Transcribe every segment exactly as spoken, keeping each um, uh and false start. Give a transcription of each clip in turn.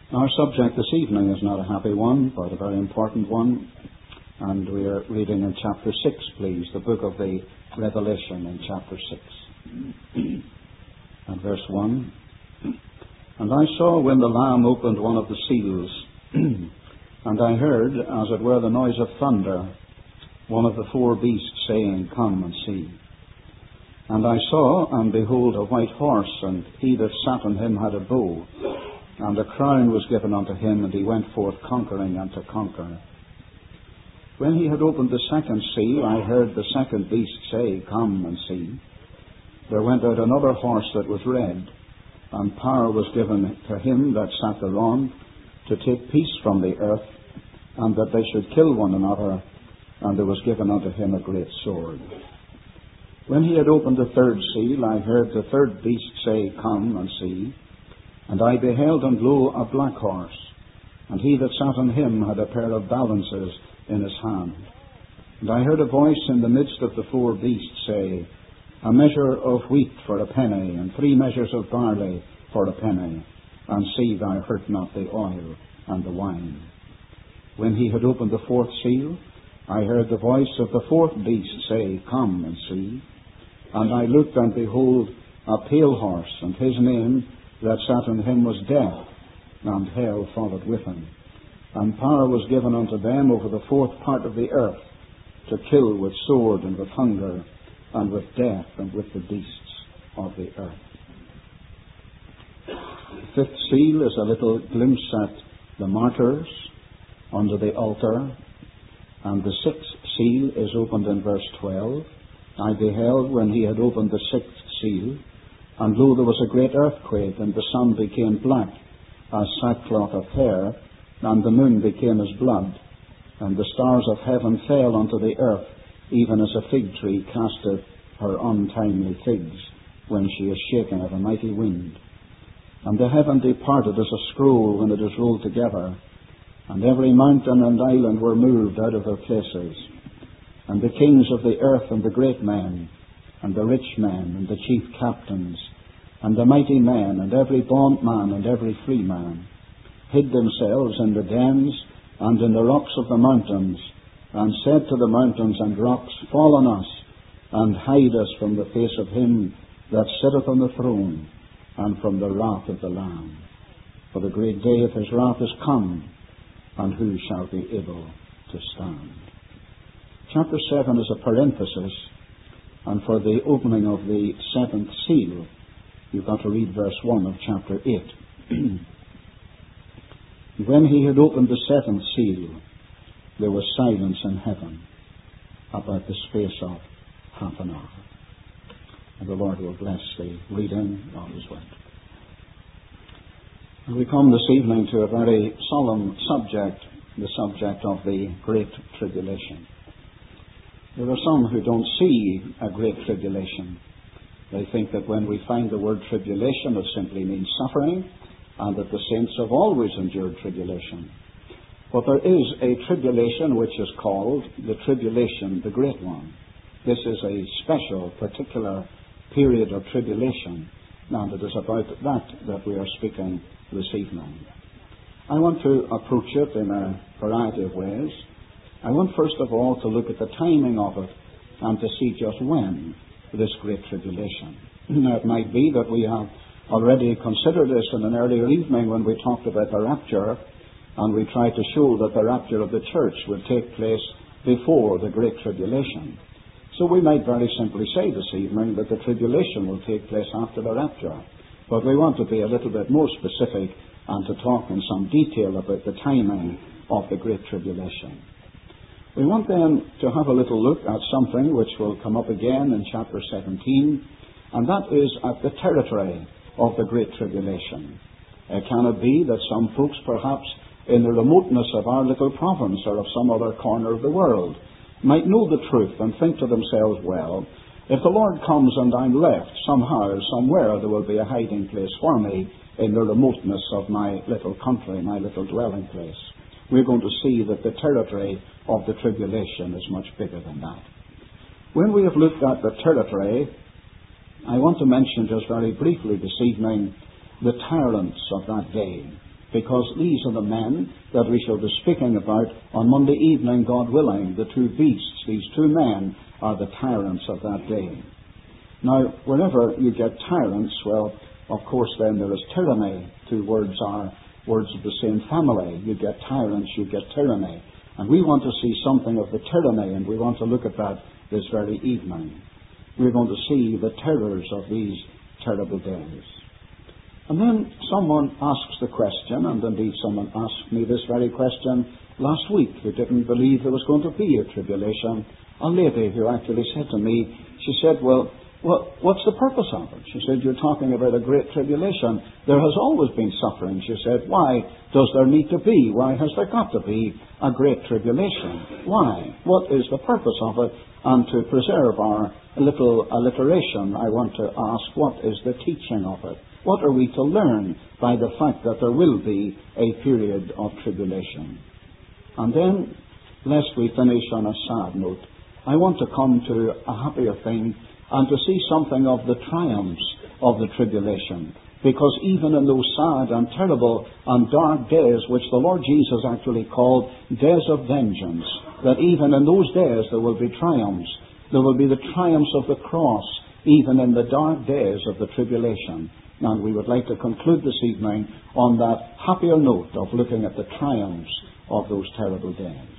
Our subject this evening is not a happy one, but a very important one. And we are reading in chapter six, please, the book of the Revelation in chapter six. And verse one. And I saw when the Lamb opened one of the seals, and I heard, as it were the noise of thunder, one of the four beasts saying, Come and see. And I saw, and behold, a white horse, and he that sat on him had a bow, and a crown was given unto him, and he went forth conquering and to conquer. When he had opened the second seal, I heard the second beast say, Come and see. There went out another horse that was red, and power was given to him that sat thereon to take peace from the earth, and that they should kill one another, and there was given unto him a great sword. When he had opened the third seal, I heard the third beast say, Come and see. And I beheld, and lo, a black horse, and he that sat on him had a pair of balances in his hand. And I heard a voice in the midst of the four beasts say, A measure of wheat for a penny, and three measures of barley for a penny, and see thou hurt not the oil and the wine. When he had opened the fourth seal, I heard the voice of the fourth beast say, Come and see. And I looked, and behold, a pale horse, and his name that sat on him was Death, and hell followed with him. And power was given unto them over the fourth part of the earth, to kill with sword, and with hunger, and with death, and with the beasts of the earth. The fifth seal is a little glimpse at the martyrs under the altar, and the sixth seal is opened in verse twelve. I beheld when he had opened the sixth seal, and lo, there was a great earthquake, and the sun became black as sackcloth of hair, and the moon became as blood, and the stars of heaven fell unto the earth, even as a fig tree casteth her untimely figs, when she is shaken of a mighty wind. And the heaven departed as a scroll when it is rolled together, and every mountain and island were moved out of their places. And the kings of the earth, and the great men, and the rich men, and the chief captains, and the mighty men, and every bondman, and every free man, hid themselves in the dens and in the rocks of the mountains, and said to the mountains and rocks, Fall on us, and hide us from the face of him that sitteth on the throne, and from the wrath of the Lamb. For the great day of his wrath is come, and who shall be able to stand? Chapter seven is a parenthesis, and for the opening of the seventh seal, you've got to read verse one of chapter eight. When he had opened the seventh seal, there was silence in heaven about the space of half an hour. And the Lord will bless the reading of his word. And we come this evening to a very solemn subject, the subject of the Great Tribulation. There are some who don't see a great tribulation. They think that when we find the word tribulation, it simply means suffering, and that the saints have always endured tribulation. But there is a tribulation which is called the tribulation, the great one. This is a special, particular period of tribulation, and it is about that that we are speaking this evening. I want to approach it in a variety of ways. I want first of all to look at the timing of it and to see just when this great tribulation. Now, it might be that we have already considered this in an earlier evening when we talked about the rapture, and we tried to show that the rapture of the church would take place before the great tribulation. So we might very simply say this evening that the tribulation will take place after the rapture. But we want to be a little bit more specific and to talk in some detail about the timing of the great tribulation. We want then to have a little look at something which will come up again in chapter seventeen, and that is at the territory of the great tribulation. Uh, can it be that some folks, perhaps in the remoteness of our little province or of some other corner of the world, might know the truth and think to themselves, well, if the Lord comes and I'm left, somehow, somewhere, there will be a hiding place for me in the remoteness of my little country, my little dwelling place. We're going to see that the territory of the tribulation is much bigger than that. When we have looked at the territory, I want to mention just very briefly this evening the tyrants of that day. because these are the men that we shall be speaking about on Monday evening, God willing. The two beasts, these two men, are the tyrants of that day. Now, whenever you get tyrants, well, of course then there is tyranny. Two words are words of the same family. You get tyrants, you get tyranny. And we want to see something of the tyranny, and we want to look at that this very evening. We're going to see the terrors of these terrible days. And then someone asks the question, and indeed someone asked me this very question last week who didn't believe there was going to be a tribulation. A lady who actually said to me, she said, well, well, what's the purpose of it? She said, you're talking about a great tribulation. There has always been suffering. She said, why does there need to be? Why has there got to be a great tribulation? Why? What is the purpose of it? And to preserve our little alliteration, I want to ask, what is the teaching of it? What are we to learn by the fact that there will be a period of tribulation? And then, lest we finish on a sad note, I want to come to a happier thing and to see something of the triumphs of the tribulation. Because even in those sad and terrible and dark days, which the Lord Jesus actually called days of vengeance, that even in those days there will be triumphs. There will be the triumphs of the cross, even in the dark days of the tribulation. And we would like to conclude this evening on that happier note of looking at the triumphs of those terrible days.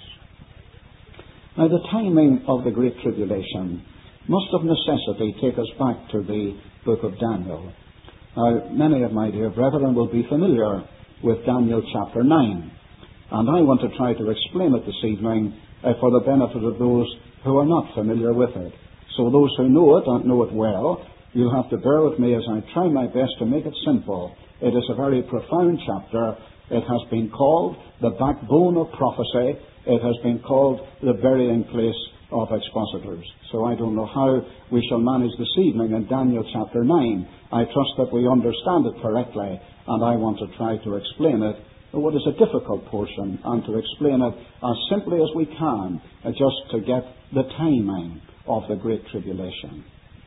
Now, the timing of the Great Tribulation must of necessity take us back to the book of Daniel. Now, many of my dear brethren will be familiar with Daniel chapter nine, and I want to try to explain it this evening uh, for the benefit of those who are not familiar with it. So those who know it and know it well, you'll have to bear with me as I try my best to make it simple. It is a very profound chapter. It has been called the backbone of prophecy. It has been called the burying place of expositors. So I don't know how we shall manage this evening in Daniel chapter nine. I trust that we understand it correctly, and I want to try to explain it, what is a difficult portion, and to explain it as simply as we can, uh, just to get the timing of the Great Tribulation.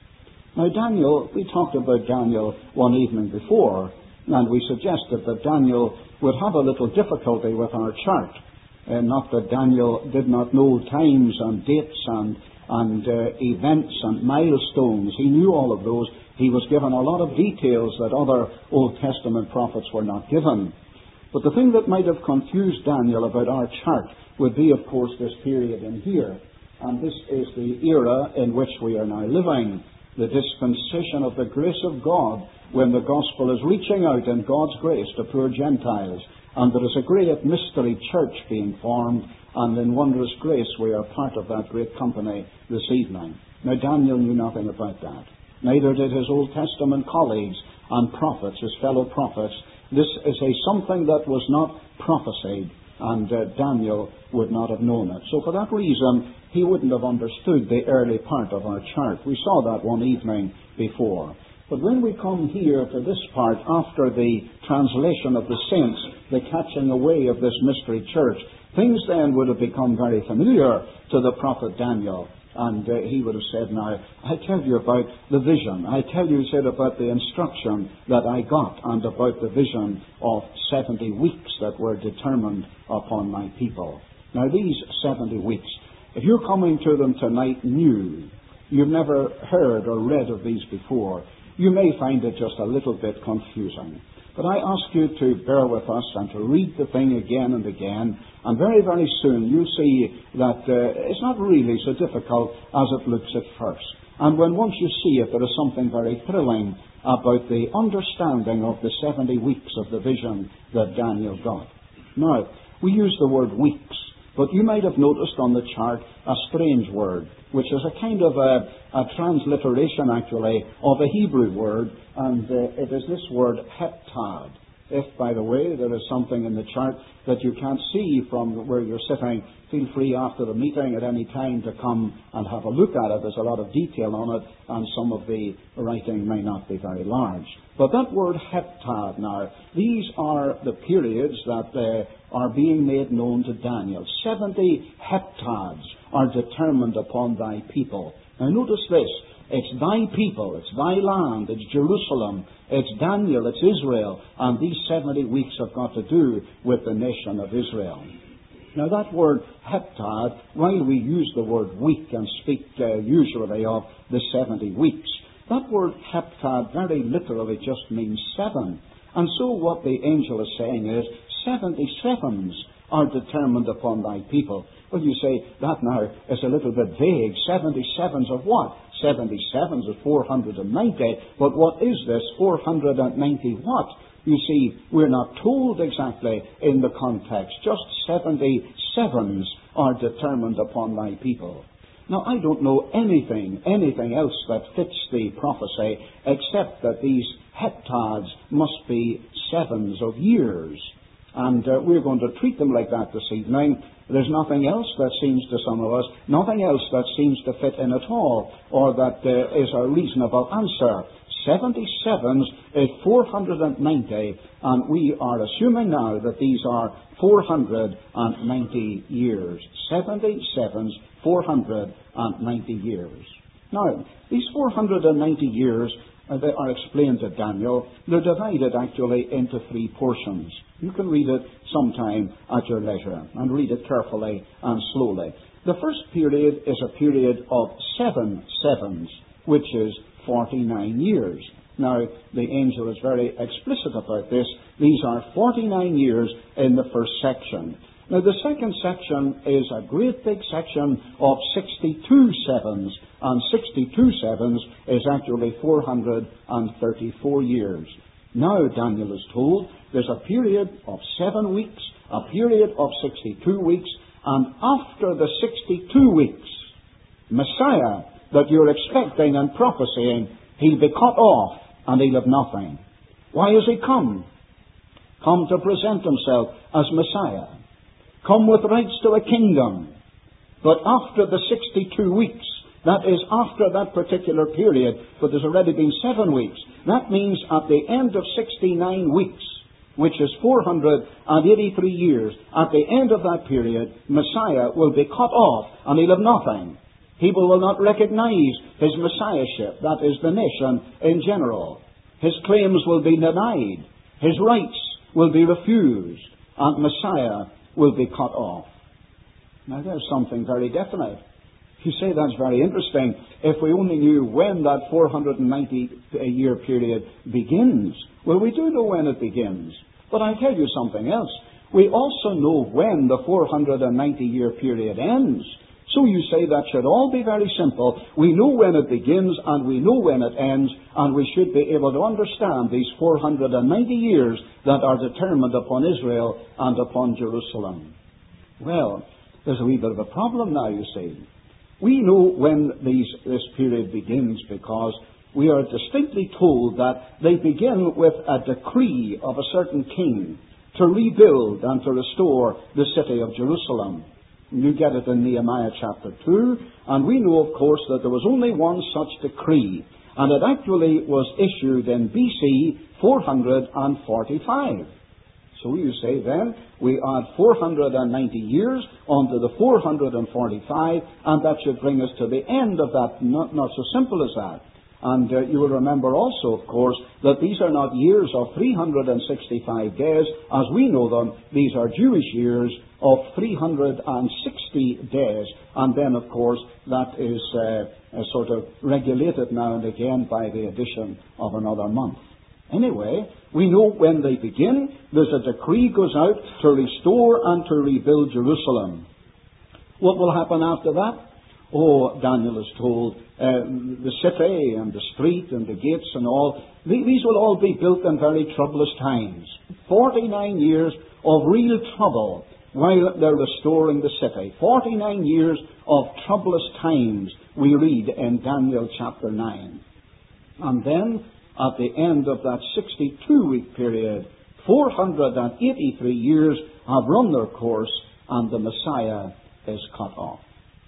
Now, Daniel, we talked about Daniel one evening before, and we suggested that Daniel would have a little difficulty with our chart. Uh, not that Daniel did not know times and dates and, and uh, events and milestones. He knew all of those. He was given a lot of details that other Old Testament prophets were not given. But the thing that might have confused Daniel about our chart would be, of course, this period in here. And this is the era in which we are now living. The dispensation of the grace of God, when the gospel is reaching out in God's grace to poor Gentiles. And there is a great mystery church being formed, and in wondrous grace we are part of that great company this evening. Now, Daniel knew nothing about that. Neither did his Old Testament colleagues and prophets, his fellow prophets. This is a something that was not prophesied, and uh, Daniel would not have known it. So for that reason, he wouldn't have understood the early part of our chart. We saw that one evening before. But when we come here to this part, after the translation of the saints, the catching away of this mystery church, things then would have become very familiar to the prophet Daniel. And uh, he would have said, now, I tell you about the vision. I tell you, he said, about the instruction that I got and about the vision of seventy weeks that were determined upon my people. Now, these seventy weeks, if you're coming to them tonight new, you've never heard or read of these before, you may find it just a little bit confusing. But I ask you to bear with us and to read the thing again and again, and very, very soon you'll see that uh, it's not really so difficult as it looks at first. And when once you see it, there is something very thrilling about the understanding of the seventy weeks of the vision that Daniel got. Now, we use the word weeks, but you might have noticed on the chart a strange word, which is a kind of a, a transliteration, actually, of a Hebrew word, and uh, it is this word, heptad. If, by the way, there is something in the chart that you can't see from where you're sitting, feel free after the meeting at any time to come and have a look at it. There's a lot of detail on it, and some of the writing may not be very large. But that word heptad now, these are the periods that uh, are being made known to Daniel. Seventy heptads are determined upon thy people. Now notice this, It's thy people, it's thy land, it's Jerusalem, it's Daniel, it's Israel, and these seventy weeks have got to do with the nation of Israel. Now that word heptad, while we use the word week and speak uh, usually of the seventy weeks, that word heptad very literally just means seven. And so what the angel is saying is, seventy sevens are determined upon thy people. Well, you say, that now is a little bit vague. seventy sevens of what? seventy sevens of four hundred ninety. But what is this four hundred ninety what? You see, we're not told exactly in the context. Just seventy sevens are determined upon thy people. Now, I don't know anything, anything else that fits the prophecy except that these heptads must be sevens of years. And uh, we're going to treat them like that this evening. There's nothing else that seems to some of us, nothing else that seems to fit in at all, or that uh, is a reasonable answer. seventy sevens is four hundred ninety, and we are assuming now that these are four hundred ninety years. seventy sevens, four hundred ninety years. Now, these four hundred ninety years, uh, they are explained to Daniel. They're divided actually into three portions. You can read it sometime at your leisure, and read it carefully and slowly. The first period is a period of seven sevens, which is forty-nine years. Now, the angel is very explicit about this. These are forty-nine years in the first section. Now, the second section is a great big section of sixty-two sevens, and sixty-two sevens is actually four hundred thirty-four years. Now, Daniel is told, there's a period of seven weeks, a period of sixty-two weeks, and after the sixty-two weeks, Messiah that you're expecting and prophesying, he'll be cut off and he'll have nothing. Why has he come? Come to present himself as Messiah. Come with rights to a kingdom. But after the sixty-two weeks, that is after that particular period, but there's already been seven weeks, that means at the end of sixty-nine weeks, which is four hundred eighty-three years, at the end of that period, Messiah will be cut off and he'll have nothing. People will not recognize his messiahship, that is the nation in general. His claims will be denied. His rights will be refused. And Messiah will be cut off. Now there's something very definite. You say that's very interesting. If we only knew when that four hundred ninety year period begins. Well, we do know when it begins. But I'll tell you something else. We also know when the four hundred ninety year period ends. So you say that should all be very simple. We know when it begins and we know when it ends, and we should be able to understand these four hundred ninety years that are determined upon Israel and upon Jerusalem. Well, there's a wee bit of a problem now, you see. We know when these, this period begins because we are distinctly told that they begin with a decree of a certain king to rebuild and to restore the city of Jerusalem. You get it in Nehemiah chapter two, and we know, of course, that there was only one such decree, and it actually was issued in B C four hundred forty-five. So you say then, we add four hundred ninety years onto the four hundred forty-five, and that should bring us to the end of that. Not, not so simple as that. And uh, you will remember also, of course, that these are not years of three hundred sixty-five days, as we know them. These are Jewish years of three hundred sixty days. And then, of course, that is uh, uh, sort of regulated now and again by the addition of another month. Anyway, we know when they begin. There's a decree goes out to restore and to rebuild Jerusalem. What will happen after that? Oh, Daniel is told, uh, the city and the street and the gates and all, these will all be built in very troublous times. forty-nine years of real trouble while they're restoring the city. forty-nine years of troublous times, we read in Daniel chapter nine. And then, at the end of that sixty-two week period, four hundred eighty-three years have run their course, and the Messiah is cut off.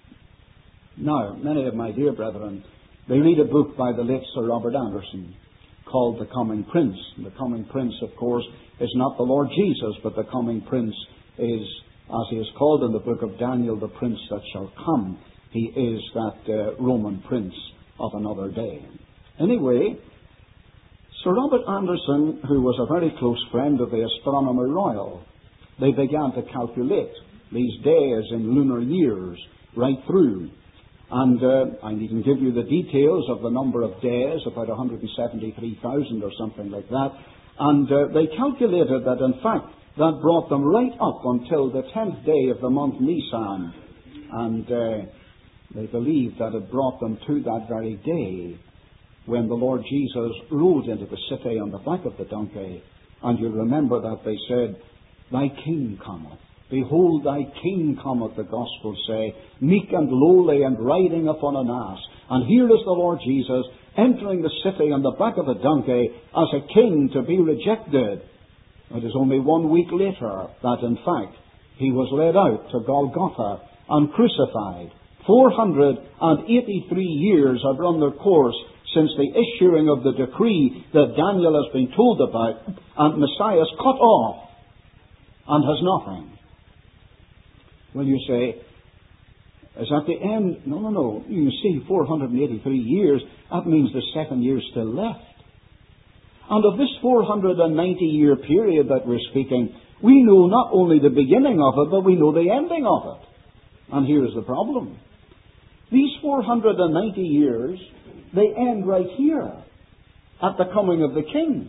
Now, many of my dear brethren, they read a book by the late Sir Robert Anderson called The Coming Prince. The Coming Prince, of course, is not the Lord Jesus, but the Coming Prince is, as he is called in the book of Daniel, the Prince that shall come. He is that uh, Roman Prince. of another day. Anyway, Sir Robert Anderson, who was a very close friend of the Astronomer Royal, they began to calculate these days in lunar years right through. And uh, I needn't give you the details of the number of days, about one hundred seventy-three thousand or something like that. And uh, they calculated that, in fact, that brought them right up until the tenth day of the month Nisan. And uh, they believed that it brought them to that very day when the Lord Jesus rode into the city on the back of the donkey. And you remember that they said, "Thy King cometh. Behold, thy King cometh," the Gospels say, "meek and lowly and riding upon an ass." And here is the Lord Jesus entering the city on the back of a donkey as a king to be rejected. It is only one week later that, in fact, he was led out to Golgotha and crucified. four hundred eighty-three years have run their course since the issuing of the decree that Daniel has been told about, and Messiah is cut off and has nothing. Well, you say, is that the end? No, no, no. You see, four hundred eighty-three years, that means there's seven years still left. And of this four hundred ninety year period that we're speaking, we know not only the beginning of it, but we know the ending of it. And here is the problem. These four hundred ninety years, they end right here, at the coming of the King.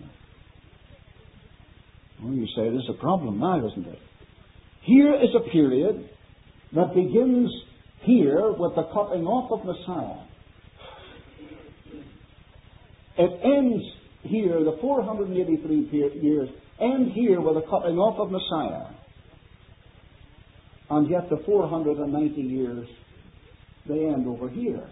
Well, you say, there's a problem now, isn't it? Here is a period that begins here with the cutting off of Messiah. It ends here, the four hundred eighty-three years end here with the cutting off of Messiah. And yet the four hundred ninety years, they end over here.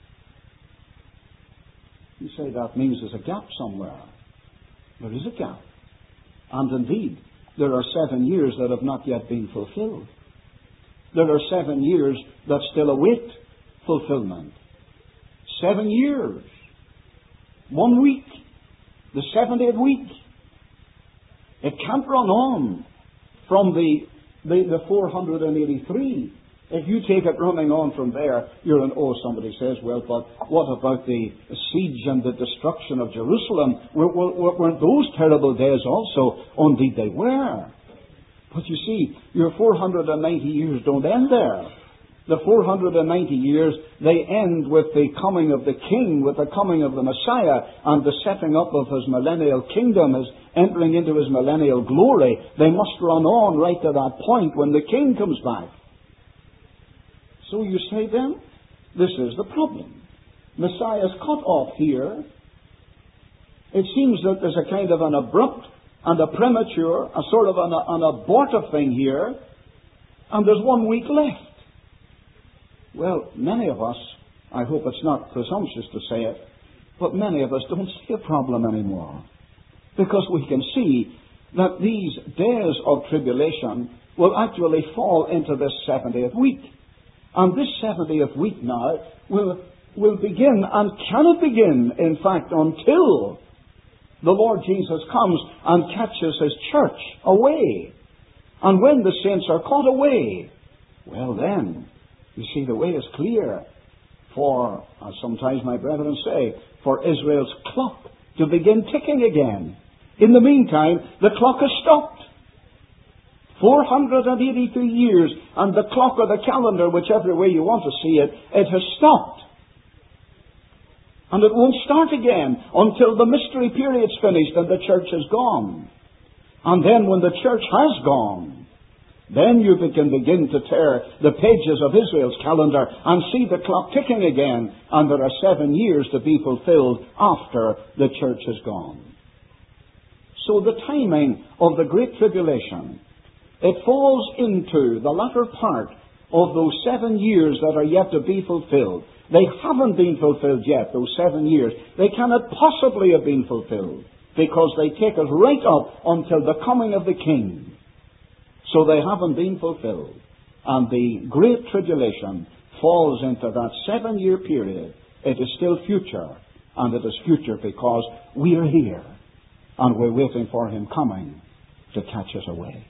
You say that means there's a gap somewhere. There is a gap. And indeed, there are seven years that have not yet been fulfilled. There are seven years that still await fulfillment. Seven years. One week. The seventieth week. It can't run on from the, the, the four hundred eighty-three. If you take it running on from there, you're an, oh, somebody says, well, but what about the siege and the destruction of Jerusalem? Weren't those terrible days also? Oh, indeed they were. But you see, your four hundred ninety years don't end there. The four hundred ninety years, they end with the coming of the King, with the coming of the Messiah, and the setting up of his millennial kingdom, his entering into his millennial glory. They must run on right to that point when the King comes back. So you say then, this is the problem. Messiah is cut off here. It seems that there's a kind of an abrupt and a premature, a sort of an, an abortive thing here, and there's one week left. Well, many of us, I hope it's not presumptuous to say it, but many of us don't see a problem anymore. Because we can see that these days of tribulation will actually fall into this seventieth week. And this seventieth week now will, will begin, and cannot begin, in fact, until the Lord Jesus comes and catches his church away. And when the saints are caught away, well then, you see, the way is clear for, as sometimes my brethren say, for Israel's clock to begin ticking again. In the meantime, the clock has stopped. four hundred eighty-three years, and the clock or the calendar, whichever way you want to see it, it has stopped. And it won't start again until the mystery period's finished and the church is gone. And then when the church has gone, then you can begin to tear the pages of Israel's calendar and see the clock ticking again, and there are seven years to be fulfilled after the church has gone. So the timing of the Great Tribulation, it falls into the latter part of those seven years that are yet to be fulfilled. They haven't been fulfilled yet, those seven years. They cannot possibly have been fulfilled, because they take us right up until the coming of the King. So they haven't been fulfilled. And the Great Tribulation falls into that seven-year period. It is still future. And it is future because we are here. And we're waiting for him coming to catch us away.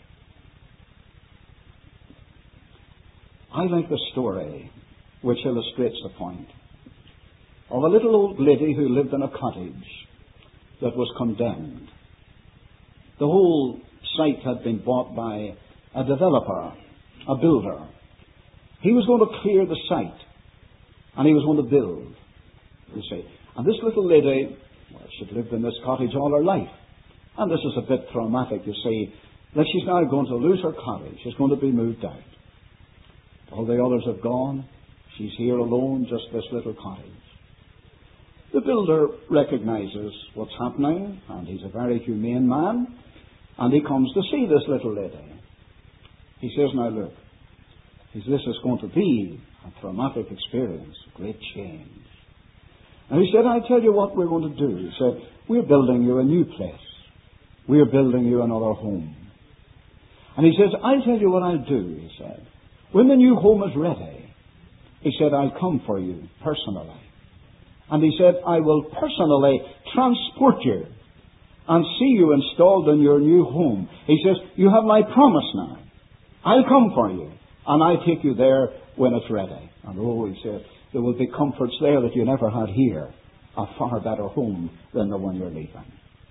I like the story which illustrates the point of a little old lady who lived in a cottage that was condemned. The whole site had been bought by a developer, a builder. He was going to clear the site, and he was going to build, you see. And this little lady, well, she'd lived in this cottage all her life. And this is a bit traumatic, you see, that she's now going to lose her cottage. She's going to be moved out. All the others have gone. She's here alone, just this little cottage. The builder recognizes what's happening, and he's a very humane man, and he comes to see this little lady. He says, now look, this is going to be a traumatic experience, a great change. And he said, I'll tell you what we're going to do. He said, we're building you a new place. We're building you another home. And he says, I'll tell you what I'll do, he said. When the new home is ready, he said, I'll come for you personally. And he said, I will personally transport you and see you installed in your new home. He says, you have my promise now. I'll come for you, and I'll take you there when it's ready. And oh, he said, there will be comforts there that you never had here. A far better home than the one you're leaving.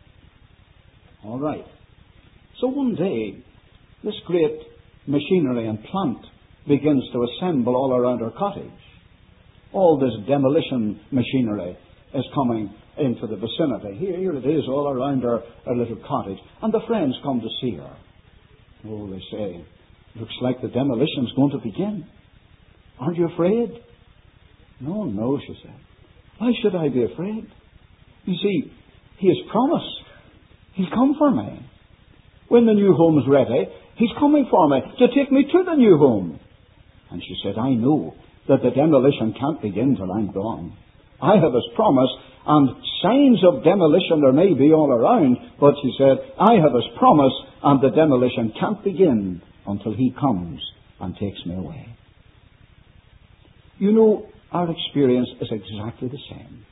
All right. So one day, this great machinery and plant begins to assemble all around her cottage. All this demolition machinery is coming into the vicinity. Here, here it is, all around her, her little cottage. And the friends come to see her. Oh, they say, looks like the demolition's going to begin. Aren't you afraid? No, no, she said. Why should I be afraid? You see, he has promised. He'll come for me. When the new home is ready, he's coming for me to take me to the new home. And she said, I know that the demolition can't begin till I'm gone. I have his promise, and signs of demolition there may be all around, but she said, I have his promise, and the demolition can't begin until he comes and takes me away. You know, our experience is exactly the same.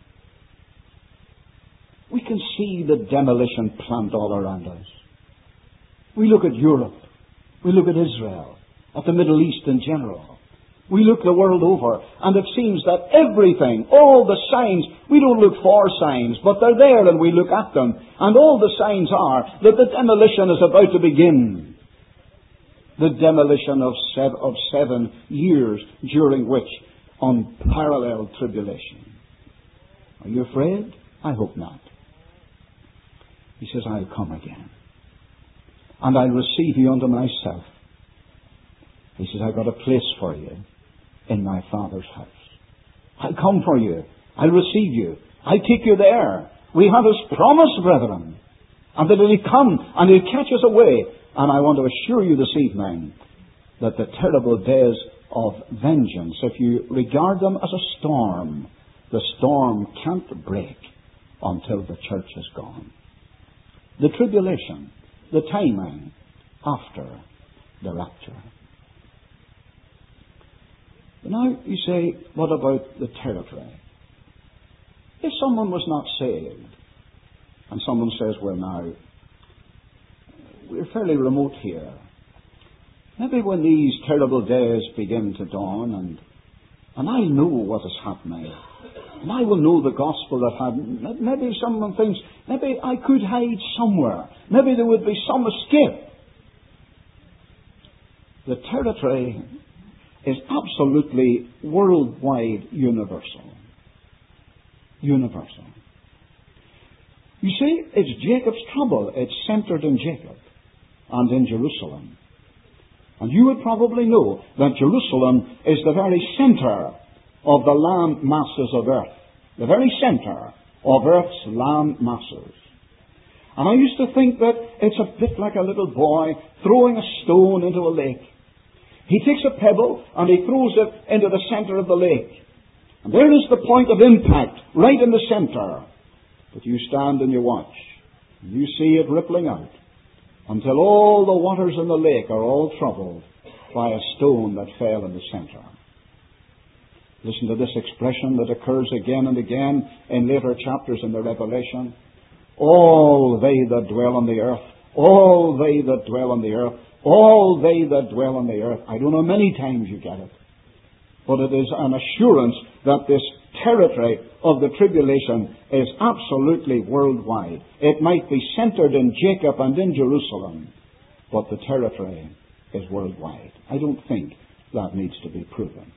We can see the demolition plant all around us. We look at Europe. We look at Israel, at the Middle East in general. We look the world over, and it seems that everything, all the signs, we don't look for signs, but they're there and we look at them. And all the signs are that the demolition is about to begin. The demolition of seven, of seven years, during which unparalleled tribulation. Are you afraid? I hope not. He says, I'll come again. And I'll receive you unto myself. He says, I've got a place for you in my Father's house. I'll come for you. I'll receive you. I'll take you there. We have his promise, brethren. And that he'll come and he'll catch us away. And I want to assure you this evening that the terrible days of vengeance, if you regard them as a storm, the storm can't break until the church is gone. The tribulation, the timing after the rapture. Now you say, what about the territory? If someone was not saved, and someone says, well now, we're fairly remote here. Maybe when these terrible days begin to dawn, and and I know what is happening, and I will know the gospel that had, maybe someone thinks, maybe I could hide somewhere. Maybe there would be some escape. The territory is absolutely worldwide universal. Universal. You see, it's Jacob's trouble. It's centered in Jacob and in Jerusalem. And you would probably know that Jerusalem is the very center of the land masses of earth. The very center of earth's land masses. And I used to think that it's a bit like a little boy throwing a stone into a lake. He takes a pebble and he throws it into the center of the lake. And there is the point of impact, right in the center. But you stand and you watch. And you see it rippling out until all the waters in the lake are all troubled by a stone that fell in the center. Listen to this expression that occurs again and again in later chapters in the Revelation. All they that dwell on the earth, all they that dwell on the earth, all they that dwell on the earth. I don't know how many times you get it. but it is an assurance that this territory of the tribulation is absolutely worldwide. It might be centered in Jacob and in Jerusalem, but the territory is worldwide. I don't think that needs to be proven.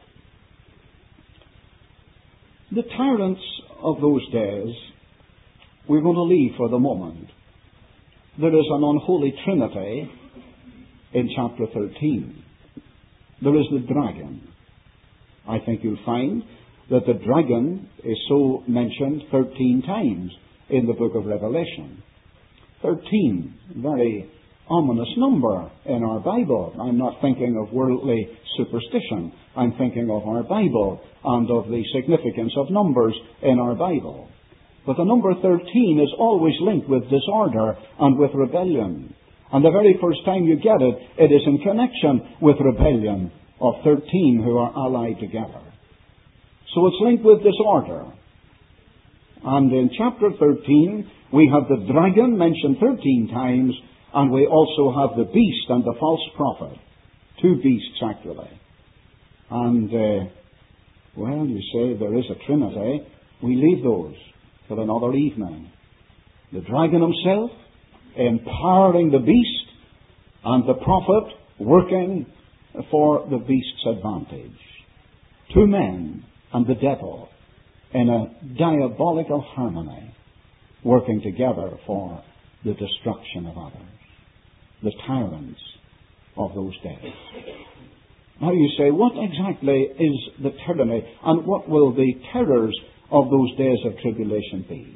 The tyrants of those days, we're going to leave for the moment. There is an unholy trinity in chapter thirteen. There is the dragon. I think you'll find that the dragon is so mentioned thirteen times in the book of Revelation. Thirteen, very ominous number in our Bible. I'm not thinking of worldly superstition. I'm thinking of our Bible and of the significance of numbers in our Bible. But the number thirteen is always linked with disorder and with rebellion. And the very first time you get it, it is in connection with rebellion of thirteen who are allied together. So it's linked with disorder. And in chapter thirteen, we have the dragon mentioned thirteen times, and we also have the beast and the false prophet. Two beasts, actually. And, uh, well, you say there is a trinity. We leave those for another evening. The dragon himself empowering the beast, and the prophet working for the beast's advantage. Two men and the devil in a diabolical harmony, working together for the destruction of others. The tyrants of those days. Now you say, what exactly is the tyranny, and what will the terrors of those days of tribulation be?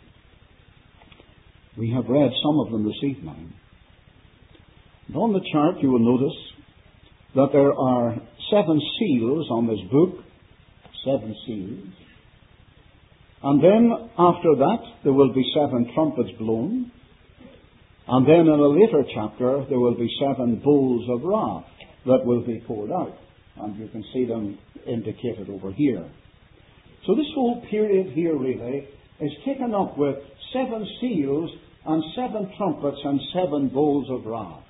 We have read some of them this evening. And on the chart you will notice that there are seven seals on this book. Seven seals. And then after that there will be seven trumpets blown. And then in a later chapter there will be seven bowls of wrath that will be poured out. And you can see them indicated over here. So this whole period here really is taken up with seven seals and seven trumpets and seven bowls of wrath.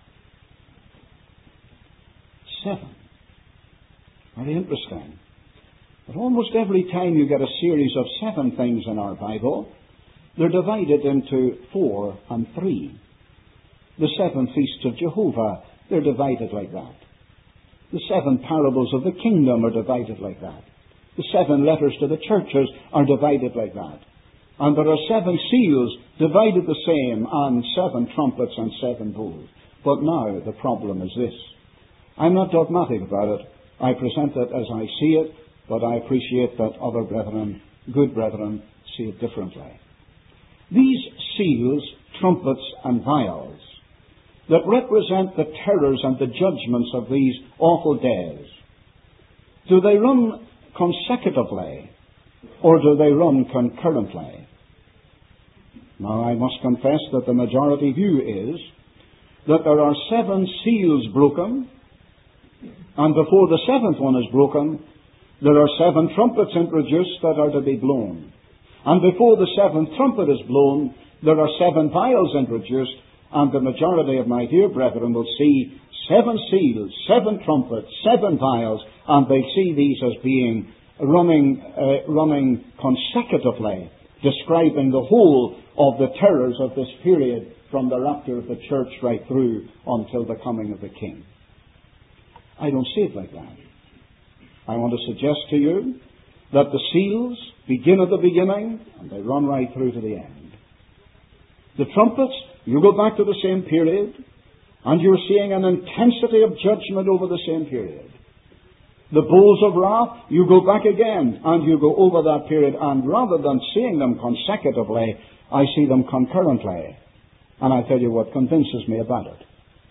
Seven. Very interesting. But almost every time you get a series of seven things in our Bible, they're divided into four and three. The seven feasts of Jehovah, they're divided like that. The seven parables of the kingdom are divided like that. The seven letters to the churches are divided like that. And there are seven seals divided the same, and seven trumpets and seven bowls. But now the problem is this. I'm not dogmatic about it. I present it as I see it, but I appreciate that other brethren, good brethren, see it differently. These seals, trumpets, and vials that represent the terrors and the judgments of these awful days, do they run consecutively or do they run concurrently? Now I must confess that the majority view is that there are seven seals broken, and before the seventh one is broken, there are seven trumpets introduced that are to be blown. And before the seventh trumpet is blown, there are seven vials introduced, and the majority of my dear brethren will see seven seals, seven trumpets, seven vials, and they see these as being running, uh, running consecutively, describing the whole of the terrors of this period from the rapture of the church right through until the coming of the King. I don't see it like that. I want to suggest to you that the seals begin at the beginning and they run right through to the end. The trumpets, you go back to the same period and you're seeing an intensity of judgment over the same period. The bowls of wrath, you go back again and you go over that period, and rather than seeing them consecutively, I see them concurrently. And I tell you what convinces me about it.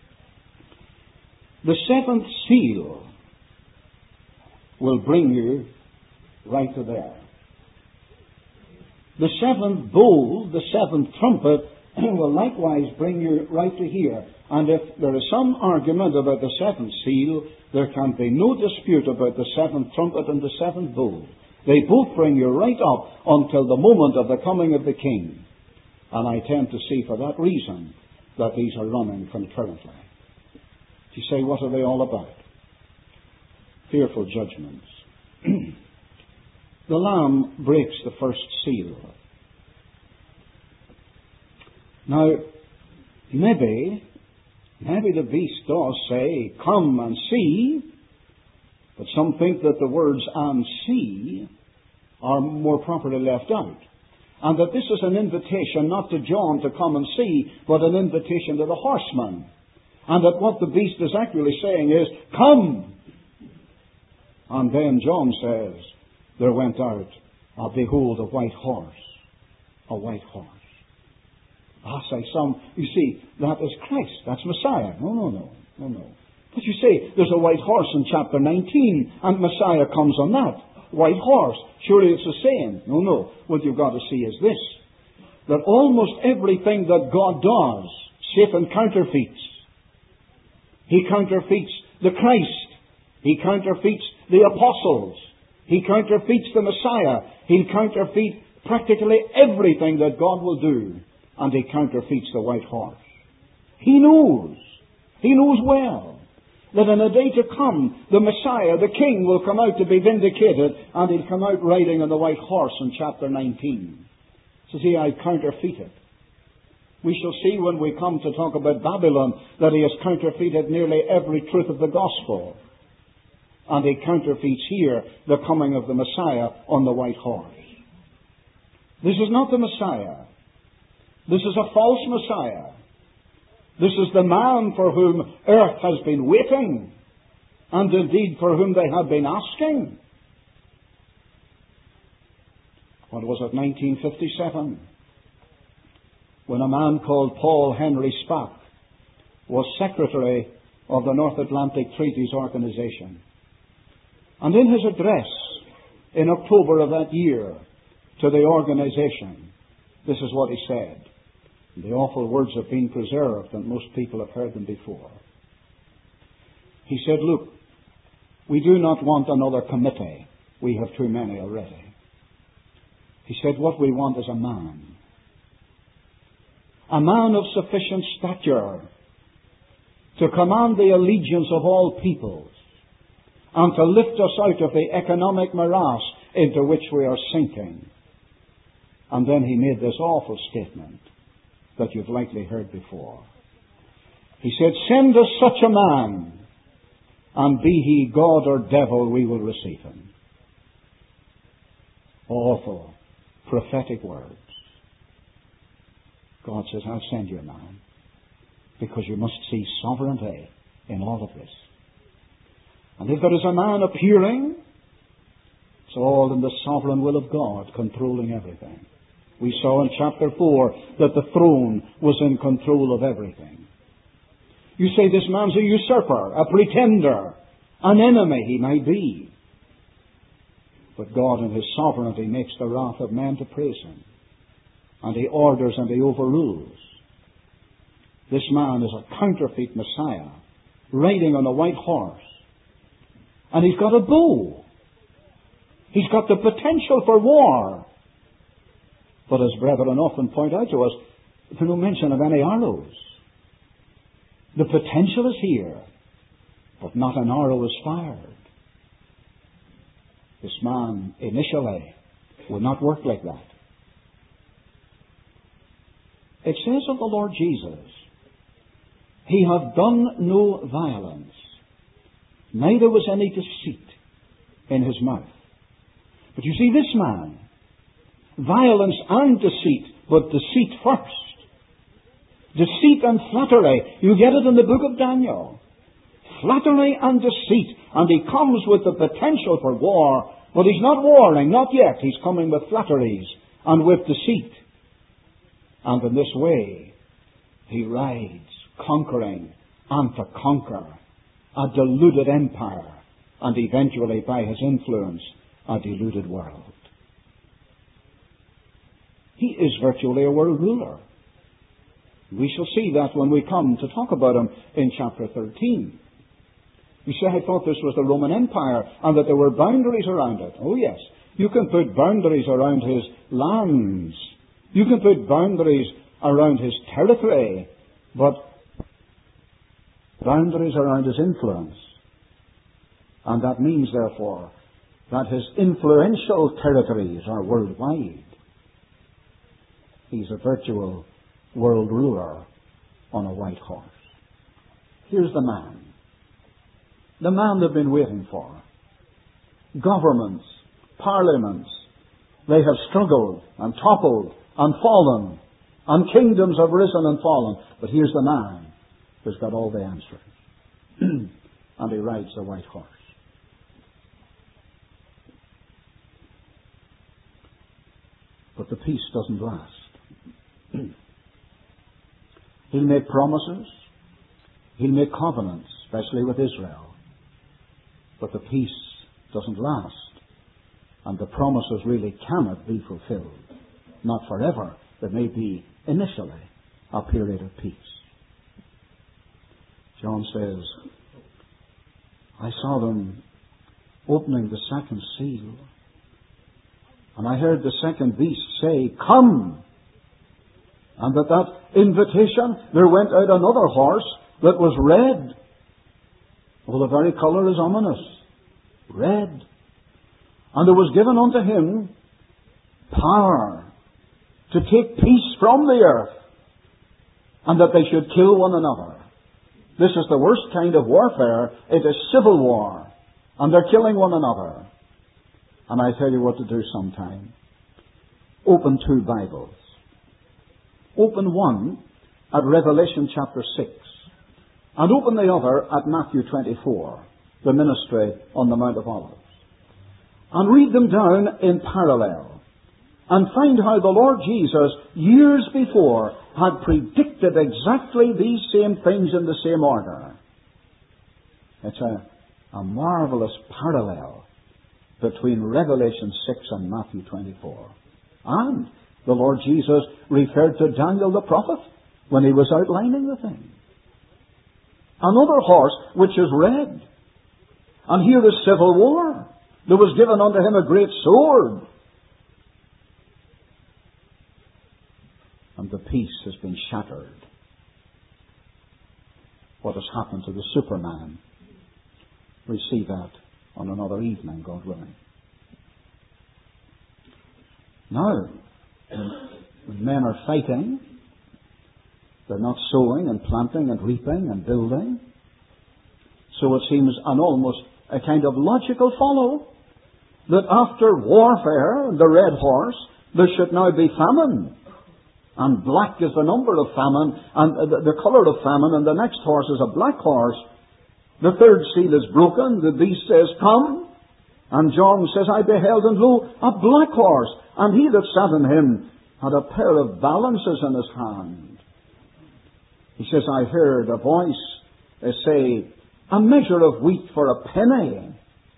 The seventh seal will bring you right to there. The seventh bowl, the seventh trumpet, will likewise bring you right to here. And if there is some argument about the seventh seal, there can be no dispute about the seventh trumpet and the seventh bowl. They both bring you right up until the moment of the coming of the King. And I tend to see for that reason that these are running concurrently. You say, what are they all about? fearful judgments. The Lamb breaks the first seal. Now, maybe, maybe the beast does say, come and see, but some think that the words and see are more properly left out. And that this is an invitation not to John to come and see, but an invitation to the horseman. And that what the beast is actually saying is, come! And then John says, there went out, uh, behold, a white horse. A white horse. Ah, say some, you see, that is Christ. That's Messiah. No, no, no. No, no. But you say, there's a white horse in chapter nineteen, and Messiah comes on that. White horse. Surely it's the same. No, no. What you've got to see is this. That almost everything that God does, Satan counterfeits. He counterfeits the Christ. He counterfeits the apostles. He counterfeits the Messiah. He'll counterfeit practically everything that God will do. And he counterfeits the white horse. He knows. He knows well that in a day to come, the Messiah, the King, will come out to be vindicated, and he'll come out riding on the white horse in chapter nineteen. So see, I counterfeit it. We shall see when we come to talk about Babylon that he has counterfeited nearly every truth of the gospel. And he counterfeits here the coming of the Messiah on the white horse. This is not the Messiah. This is a false Messiah. This is the man for whom earth has been waiting, and indeed for whom they have been asking. What was it, nineteen fifty-seven? When a man called Paul Henry Spack was secretary of the North Atlantic Treaties Organization. And in his address in October of that year to the organization, this is what he said. The awful words have been preserved, and most people have heard them before. He said, look, we do not want another committee. We have too many already. He said, what we want is a man. A man of sufficient stature to command the allegiance of all peoples and to lift us out of the economic morass into which we are sinking. And then he made this awful statement that you've likely heard before. He said, send us such a man, and be he God or devil, we will receive him. Awful, prophetic words. God says, I'll send you a man, because you must see sovereignty in all of this. And if there is a man appearing, it's all in the sovereign will of God, controlling everything. We saw in chapter four that the throne was in control of everything. You say this man's a usurper, a pretender, an enemy he might be. But God in his sovereignty makes the wrath of men to praise him. And he orders and he overrules. This man is a counterfeit Messiah, riding on a white horse. And he's got a bow. He's got the potential for war. But as brethren often point out to us, there's no mention of any arrows. The potential is here, but not an arrow is fired. This man initially will not work like that. It says of the Lord Jesus, he hath done no violence, neither was any deceit in his mouth. But you see, this man, violence and deceit, but deceit first. Deceit and flattery. You get it in the book of Daniel. Flattery and deceit. And he comes with the potential for war, but he's not warring, not yet. He's coming with flatteries and with deceit. And in this way, he rides, conquering and to conquer a deluded empire, and eventually, by his influence, a deluded world. He is virtually a world ruler. We shall see that when we come to talk about him in chapter thirteen. You say, I thought this was the Roman Empire and that there were boundaries around it. Oh yes, you can put boundaries around his lands. You can put boundaries around his territory, but boundaries around his influence. And that means, therefore, that his influential territories are worldwide. He's a virtual world ruler on a white horse. Here's the man. The man they've been waiting for. Governments, parliaments, they have struggled and toppled and fallen, and kingdoms have risen and fallen. But here's the man who's got all the answers. And he rides a white horse. But the peace doesn't last. He'll make promises. He'll make covenants, especially with Israel. But the peace doesn't last. And the promises really cannot be fulfilled. Not forever. There may be initially a period of peace. John says, I saw them opening the second seal, and I heard the second beast say, Come! And at that invitation there went out another horse that was red. Well, the very colour is ominous. Red. And there was given unto him power to take peace from the earth, and that they should kill one another. This is the worst kind of warfare. It is civil war. And they're killing one another. And I tell you what to do sometime. Open two Bibles. Open one at Revelation chapter six. And open the other at Matthew twenty-four, the ministry on the Mount of Olives. And read them down in parallel. And find how the Lord Jesus, years before, had predicted exactly these same things in the same order. It's a, a marvelous parallel between Revelation six and Matthew twenty-four. And the Lord Jesus referred to Daniel the prophet when he was outlining the thing. Another horse which is red. And here is civil war. There was given unto him a great sword. And the peace has been shattered. What has happened to the Superman? We see that on another evening, God willing. Now, when men are fighting, they're not sowing and planting and reaping and building. So it seems an almost a kind of logical follow that after warfare, the red horse, there should now be famine. And black is the number of famine, and the, the colour of famine, and the next horse is a black horse. The third seal is broken. The beast says, Come. And John says, I beheld, and lo, a black horse. And he that sat in him had a pair of balances in his hand. He says, I heard a voice uh, say, A measure of wheat for a penny.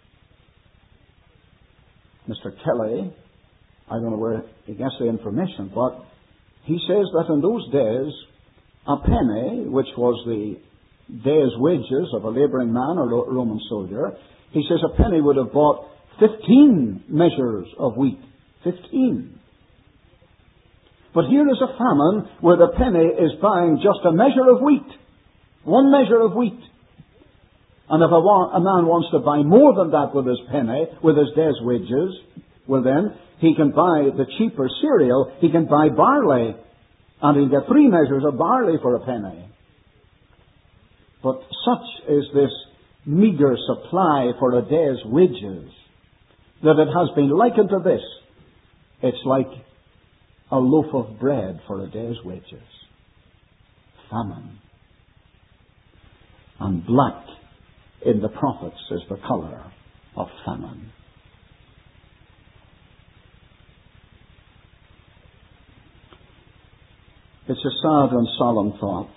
Mister Kelly, I don't know where he gets the information, but he says that in those days, a penny, which was the day's wages of a labouring man or Roman soldier, he says a penny would have bought fifteen measures of wheat. Fifteen. But here is a famine where the penny is buying just a measure of wheat. One measure of wheat. And if a, wa- a man wants to buy more than that with his penny, with his day's wages, well then, he can buy the cheaper cereal, he can buy barley, and he'll get three measures of barley for a penny. But such is this meagre supply for a day's wages, that it has been likened to this. It's like a loaf of bread for a day's wages. Famine. And black in the prophets is the colour of famine. It's a sad and solemn thought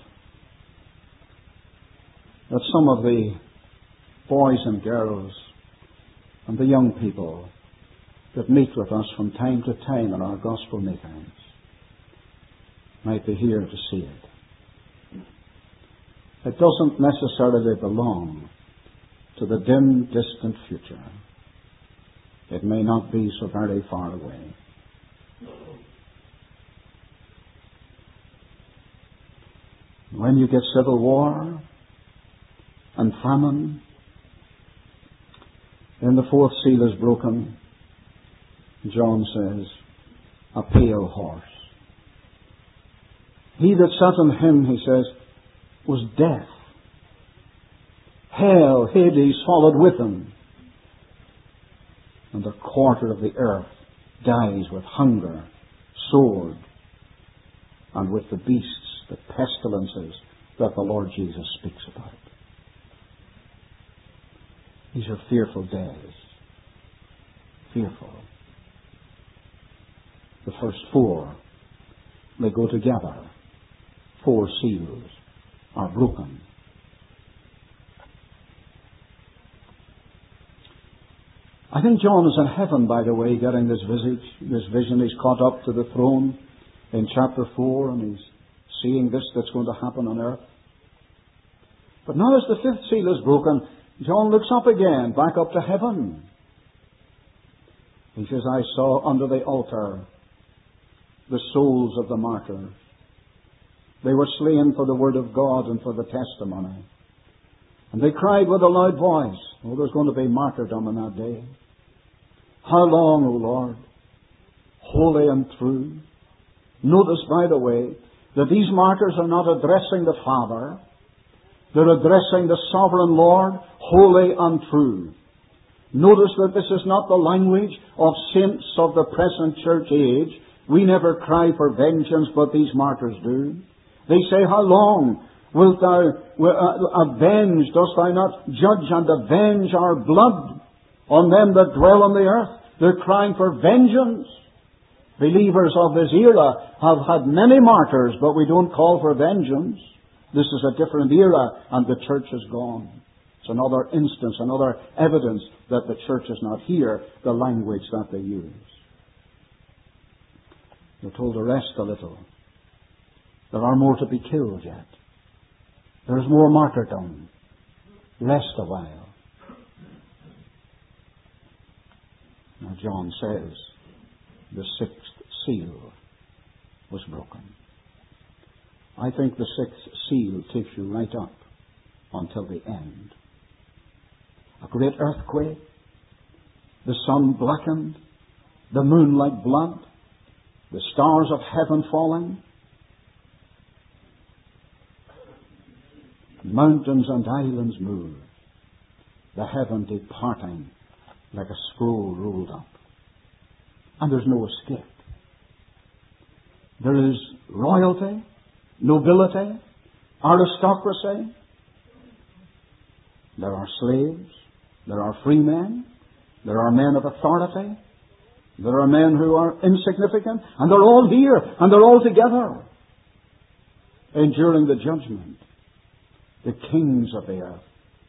that some of the boys and girls and the young people that meet with us from time to time in our gospel meetings might be here to see it. It doesn't necessarily belong to the dim, distant future. It may not be so very far away. When you get civil war and famine When the fourth seal is broken, John says, a pale horse. He that sat on him, he says, was death. Hell, Hades, followed with him. And a quarter of the earth dies with hunger, sword, and with the beasts, the pestilences that the Lord Jesus speaks about. These are fearful days. Fearful. The first four, they go together. Four seals are broken. I think John is in heaven, by the way, getting this visit, this vision. He's caught up to the throne in chapter four, and he's seeing this that's going to happen on earth. But now as the fifth seal is broken, John looks up again, back up to heaven. He says, I saw under the altar the souls of the martyrs. They were slain for the word of God and for the testimony. And they cried with a loud voice, oh, there's going to be martyrdom on that day. How long, O Lord, holy and true? Notice, by the way, that these martyrs are not addressing the Father. They're addressing the sovereign Lord, holy and true. Notice that this is not the language of saints of the present church age. We never cry for vengeance, but these martyrs do. They say, how long wilt thou avenge, dost thou not judge and avenge our blood on them that dwell on the earth? They're crying for vengeance. Believers of this era have had many martyrs, but we don't call for vengeance. This is a different era, and the church is gone. It's another instance, another evidence that the church is not here, the language that they use. They're told to rest a little. There are more to be killed yet. There is more martyrdom. Rest a while. Now John says the sixth seal was broken. I think the sixth seal takes you right up until the end. A great earthquake, the sun blackened, the moon like blood, the stars of heaven falling, mountains and islands move, the heaven departing like a scroll rolled up. And there's no escape. There is royalty, nobility, aristocracy. There are slaves. There are free men. There are men of authority. There are men who are insignificant. And they're all here. And they're all together. Enduring the judgment. The kings of the earth.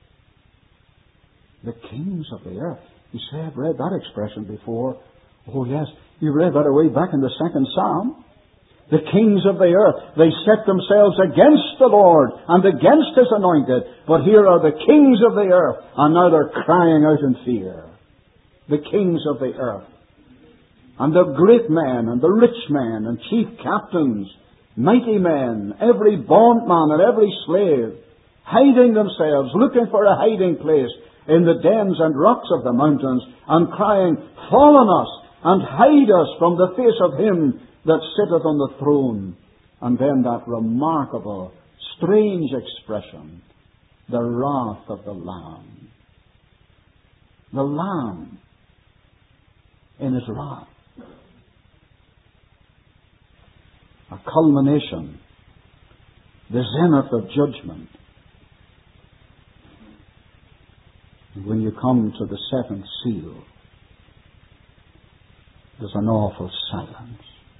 The kings of the earth. You say, I've read that expression before. Oh yes, you read that away back in the second Psalm. The kings of the earth, they set themselves against the Lord and against His anointed. But here are the kings of the earth, and now they're crying out in fear. The kings of the earth. And the great men, and the rich men, and chief captains, mighty men, every bondman and every slave, hiding themselves, looking for a hiding place in the dens and rocks of the mountains, and crying, fall on us, and hide us from the face of Him that sitteth on the throne. And then that remarkable, strange expression, the wrath of the Lamb. The Lamb in His wrath. A culmination, the zenith of judgment. And when you come to the seventh seal, there's an awful silence.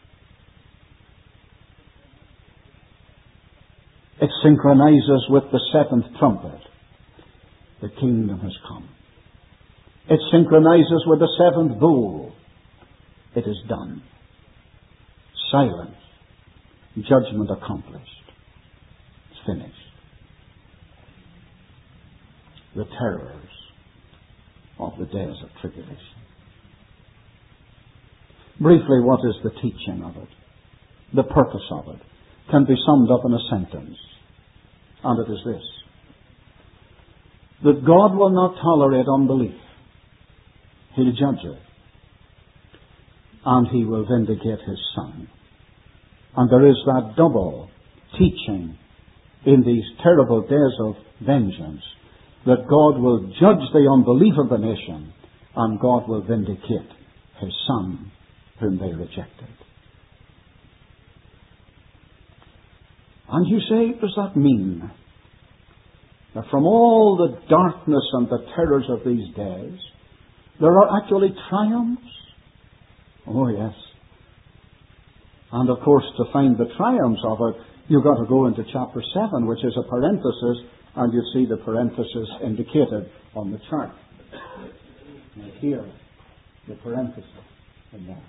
It synchronizes with the seventh trumpet. The kingdom has come. It synchronizes with the seventh bowl. It is done. Silence. Judgment accomplished. It's finished. The terrors of the days of tribulation. Briefly, what is the teaching of it? The purpose of it can be summed up in a sentence. And it is this: that God will not tolerate unbelief. He'll judge it. And He will vindicate His Son. And there is that double teaching in these terrible days of vengeance, that God will judge the unbelief of the nation, and God will vindicate His Son, whom they rejected. And you say, does that mean that from all the darkness and the terrors of these days, there are actually triumphs? Oh, yes. And of course, to find the triumphs of it, you've got to go into chapter seven, which is a parenthesis, and you see the parenthesis indicated on the chart. Now here, the parenthesis in there.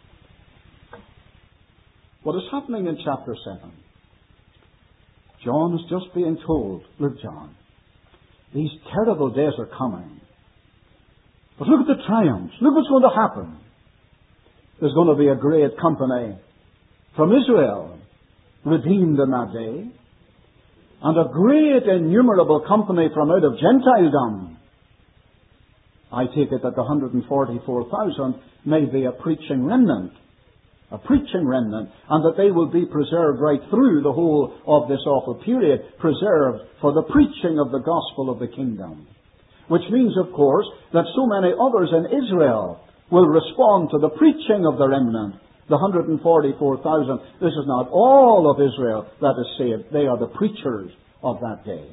What is happening in chapter seven? John is just being told, look, John, these terrible days are coming. But look at the triumphs. Look what's going to happen. There's going to be a great company from Israel redeemed in that day, and a great innumerable company from out of Gentiledom. I take it that the one hundred forty-four thousand may be a preaching remnant, a preaching remnant, and that they will be preserved right through the whole of this awful period, preserved for the preaching of the gospel of the kingdom. Which means, of course, that so many others in Israel will respond to the preaching of the remnant. The one hundred forty-four thousand, this is not all of Israel that is saved. They are the preachers of that day.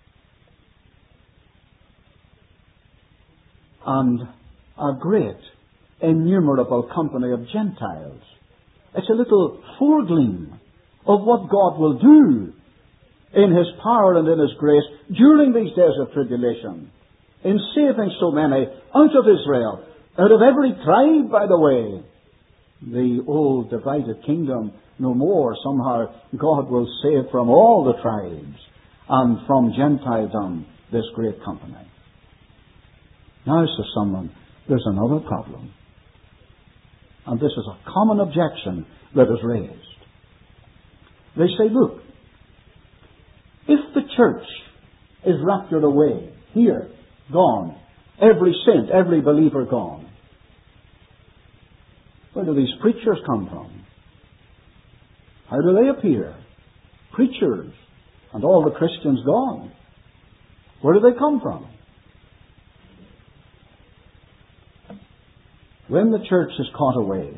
And a great, innumerable company of Gentiles. It's a little foregleam of what God will do in His power and in His grace during these days of tribulation, in saving so many out of Israel, out of every tribe, by the way. The old divided kingdom no more. Somehow God will save from all the tribes and from Gentiledom this great company. Now, says someone, there's another problem. And this is a common objection that is raised. They say, look, if the church is raptured away, here, gone, every saint, every believer gone, where do these preachers come from? How do they appear? Preachers, and all the Christians gone. Where do they come from? When the church is caught away,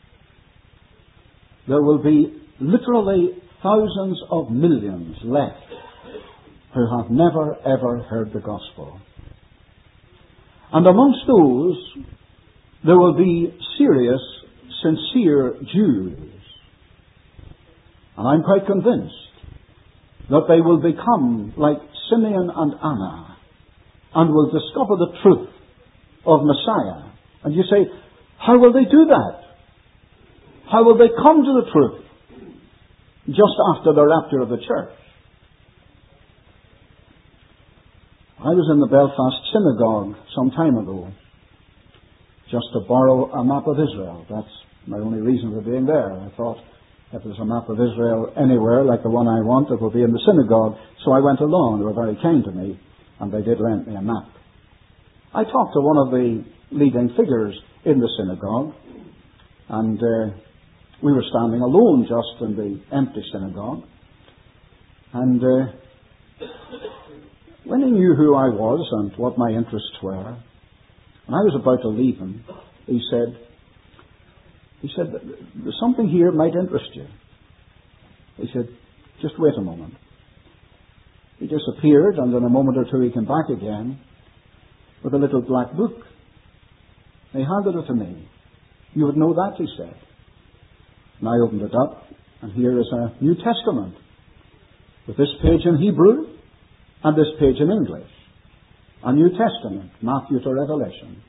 there will be literally thousands of millions left who have never ever heard the gospel. And amongst those, there will be serious, sincere Jews. And I'm quite convinced that they will become like Simeon and Anna and will discover the truth of Messiah. And you say, how will they do that? How will they come to the truth just after the rapture of the church? I was in the Belfast synagogue some time ago, just to borrow a map of Israel. That's my only reason for being there. I thought if there's a map of Israel anywhere like the one I want, it will be in the synagogue. So I went along. They were very kind to me, and they did lend me a map. I talked to one of the leading figures in the synagogue, and uh, we were standing alone just in the empty synagogue. And uh, when he knew who I was and what my interests were, and I was about to leave him, he said, he said, there's something here might interest you. He said, just wait a moment. He disappeared, and in a moment or two he came back again with a little black book. He handed it to me. You would know that, he said. And I opened it up, and here is a New Testament with this page in Hebrew and this page in English. A New Testament, Matthew to Revelation.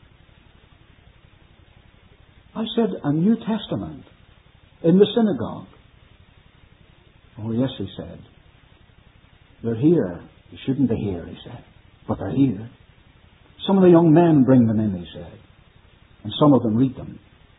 I said, a New Testament in the synagogue. Oh, yes, he said. They're here. They shouldn't be here, he said. But they're here. Some of the young men bring them in, he said. And some of them read them.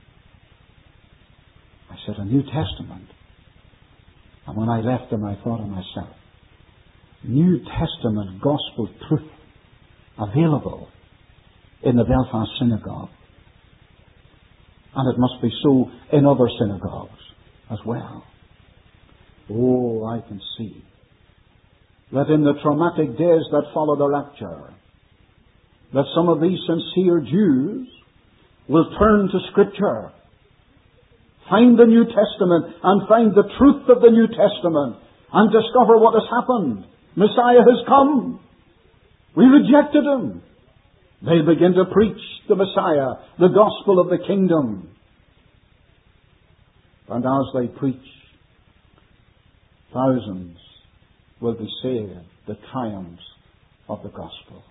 I said, a New Testament. And when I left them, I thought to myself, New Testament gospel truth available in the Belfast synagogue. And it must be so in other synagogues as well. Oh, I can see that in the traumatic days that follow the rapture, that some of these sincere Jews will turn to Scripture, find the New Testament, and find the truth of the New Testament, and discover what has happened. Messiah has come. We rejected Him. They begin to preach the Messiah, the gospel of the kingdom. And as they preach, thousands will be saved, the triumphs of the gospel.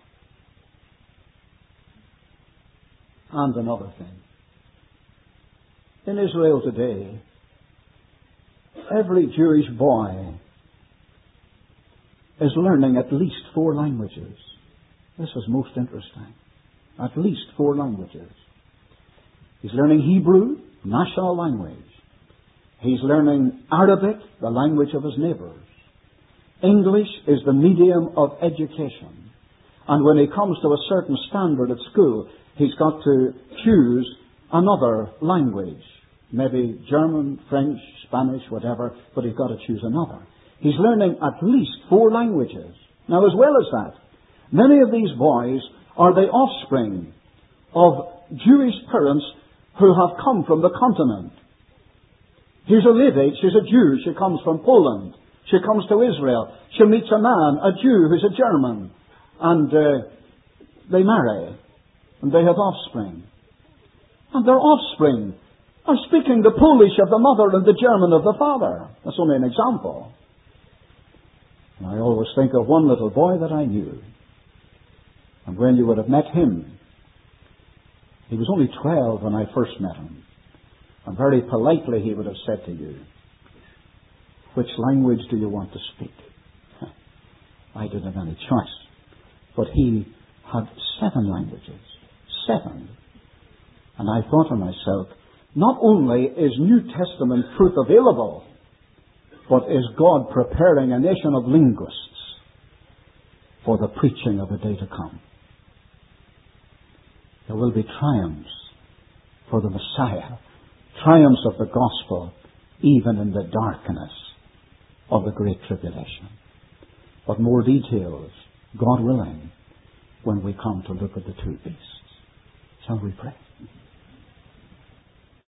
And another thing. In Israel today, every Jewish boy is learning at least four languages. This is most interesting. At least four languages. He's learning Hebrew, national language. He's learning Arabic, the language of his neighbors. English is the medium of education. And when he comes to a certain standard at school, he's got to choose another language. Maybe German, French, Spanish, whatever, but he's got to choose another. He's learning at least four languages. Now, as well as that, many of these boys are the offspring of Jewish parents who have come from the continent. Here's a lady, she's a Jew, she comes from Poland. She comes to Israel. She meets a man, a Jew who's a German. And uh, they marry. And they have offspring. And their offspring are speaking the Polish of the mother and the German of the father. That's only an example. And I always think of one little boy that I knew. And when you would have met him, he was only twelve when I first met him. And very politely he would have said to you, "Which language do you want to speak?" I didn't have any choice. But he had seven languages. Seven. And I thought to myself, not only is New Testament truth available, but is God preparing a nation of linguists for the preaching of the day to come. There will be triumphs for the Messiah, triumphs of the gospel, even in the darkness of the Great Tribulation. But more details, God willing, when we come to look at the two beasts. Shall we pray?